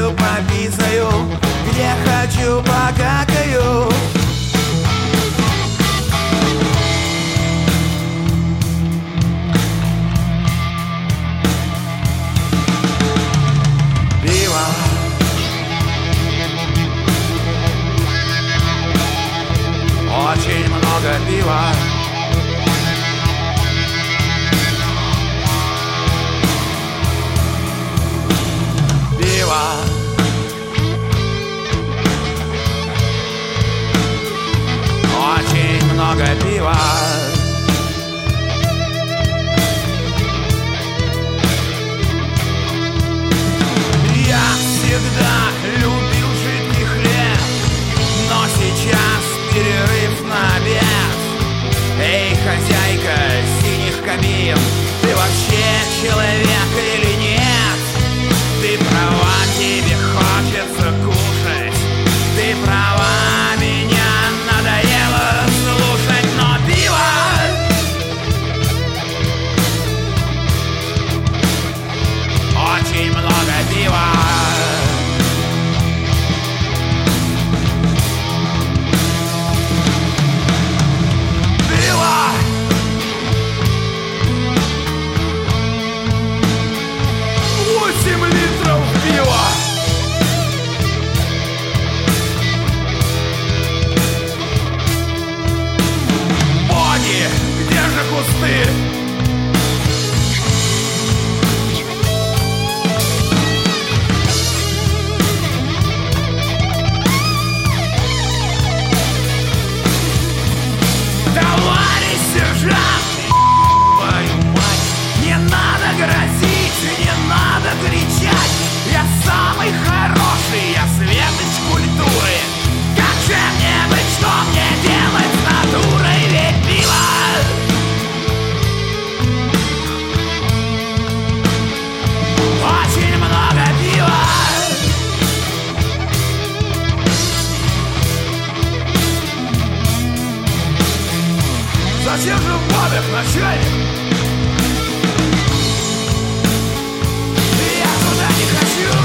хочу, пописаю, где хочу, покакаю. Пиво, очень много пива. Пиво, очень много пива. Я всегда любил жидкий хлеб, но сейчас перерыв на обед. Эй, хозяйка синих кабин, ты вообще человек или нет? Ты права, тебе хочется кушать. Ты права, меня надоело слушать. Но пиво очень много пива. Пиво 8 литров пива. Боги, где же кусты? Товарищ сержант, твою мать, не надо грозить, не надо кричать. Я самый хороший, я светоч культуры. Как же мне быть, что мне делать с натурой? Ведь пиво очень много пива. Зачем же в бабах, начальник? Я туда не хочу.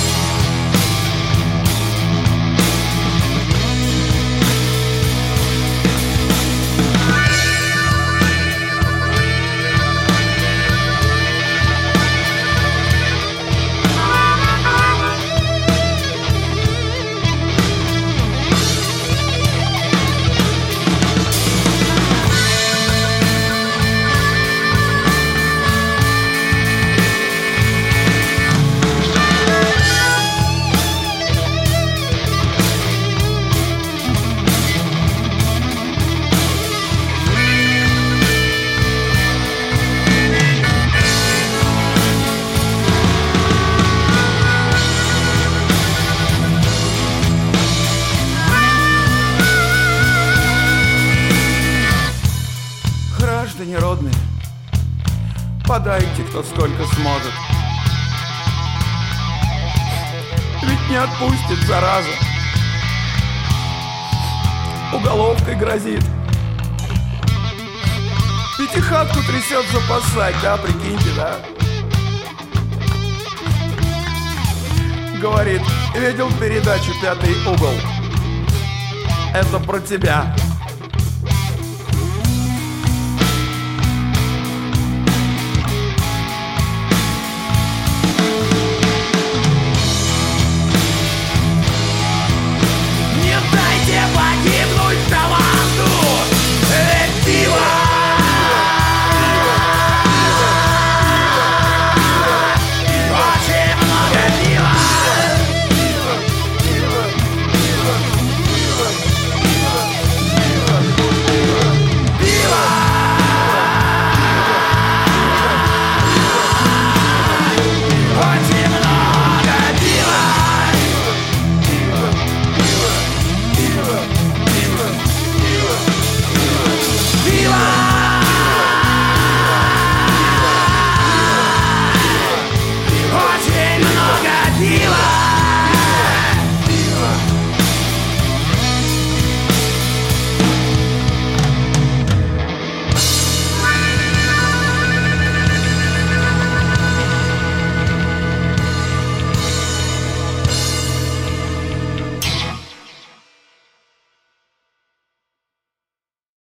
Граждане родные, подайте, кто сколько сможет. Ведь не отпустит, зараза. Уголовкой грозит. Пятихатку трясет запасать, да, прикиньте, да? Говорит, видел передачу «Пятый угол»? Это про тебя.